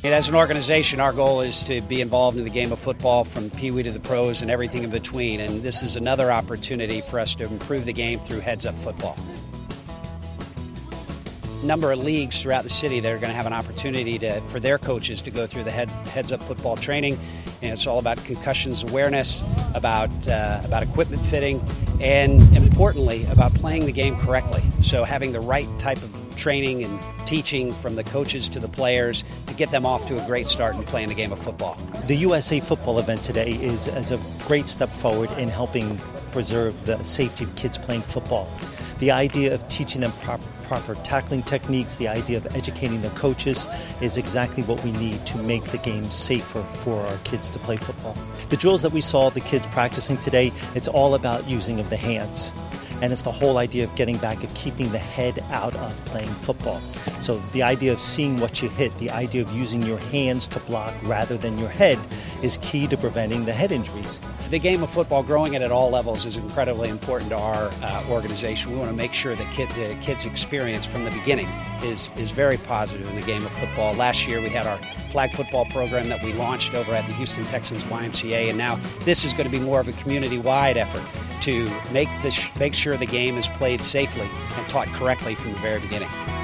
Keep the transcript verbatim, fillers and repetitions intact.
And as an organization, our goal is to be involved in the game of football from Pee Wee to the pros and everything in between. And this is another opportunity for us to improve the game through Heads Up Football. Number of leagues throughout the city that are going to have an opportunity to, for their coaches to go through the head, Heads Up Football training. And it's all about concussions awareness, about uh, about equipment fitting, and importantly, about playing the game correctly. So having the right type of training and teaching from the coaches to the players to get them off to a great start in playing the game of football. The U S A football event today is, is a great step forward in helping preserve the safety of kids playing football. The idea of teaching them proper, proper tackling techniques, the idea of educating the coaches is exactly what we need to make the game safer for our kids to play football. The drills that we saw the kids practicing today, it's all about using of the hands. And it's the whole idea of getting back, of keeping the head out of playing football. So the idea of seeing what you hit, the idea of using your hands to block rather than your head is key to preventing the head injuries. The game of football, growing it at all levels, is incredibly important to our uh, organization. We want to make sure that kid, the kids' experience from the beginning is, is very positive in the game of football. Last year we had our flag football program that we launched over at the Houston Texans Y M C A, and now this is going to be more of a community-wide effort to make, this, make sure the game is played safely and taught correctly from the very beginning.